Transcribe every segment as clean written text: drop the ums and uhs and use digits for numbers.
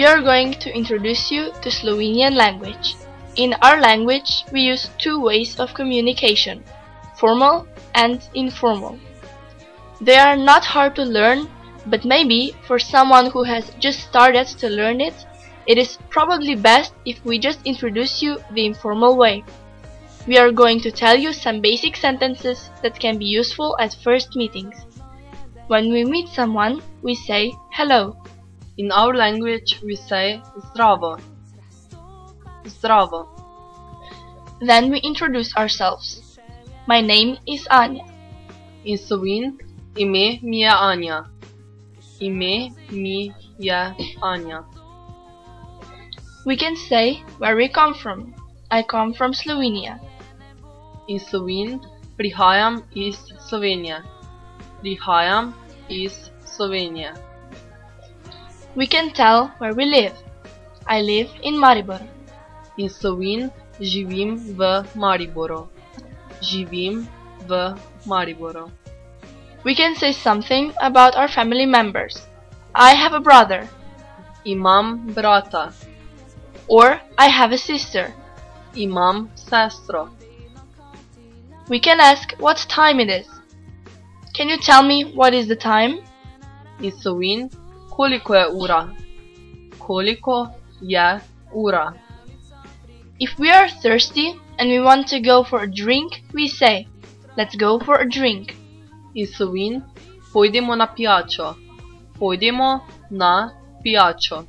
we are going to introduce you to Slovenian language. In our language, we use two ways of communication, formal and informal. They are not hard to learn, but maybe for someone who has just started to learn it, it is probably best if we just introduce you the informal way. We are going to tell you some basic sentences that can be useful at first meetings. When we meet someone, we say hello. In our language, we say zdravo. Zdravo. Then we introduce ourselves. My name is Anya. In Slovin, ime mi je Anja. Ime mi je Anja. We can say where we come from. I come from Slovenia. In Slovin, prihajam iz Slovenije. Prihajam iz Slovenije. We can tell where we live. I live in Maribor. In Slovin, živim v Mariboru. Živim v Mariboru. We can say something about our family members. I have a brother. Imam brata. Or I have a sister. Imam sestro. We can ask what time it is. Can you tell me what is the time? In Slovin, koliko je ura? Koliko je ura? If we are thirsty and we want to go for a drink, we say, let's go for a drink. In Slovin, pojdimo na pijačo. Pojdimo na pijačo.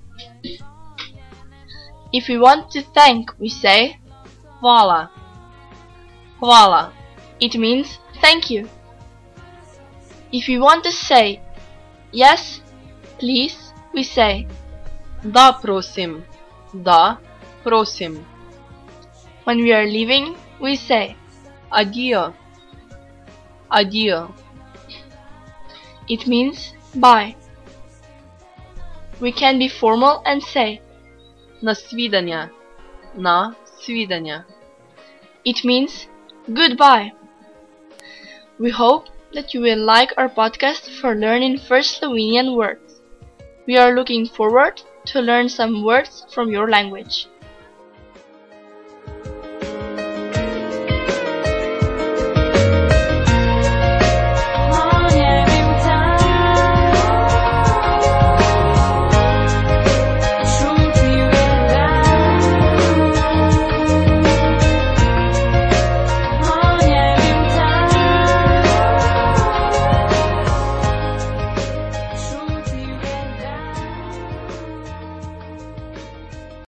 If we want to thank, we say, hvala. Hvala. It means thank you. If we want to say, yes, please, we say, da prosim. Da prosim. When we are leaving, we say, adijo. Adijo. It means bye. We can be formal and say, nasvidenje. Nasvidenje. It means goodbye. We hope that you will like our podcast for learning first Slovenian words. We are looking forward to learn some words from your language.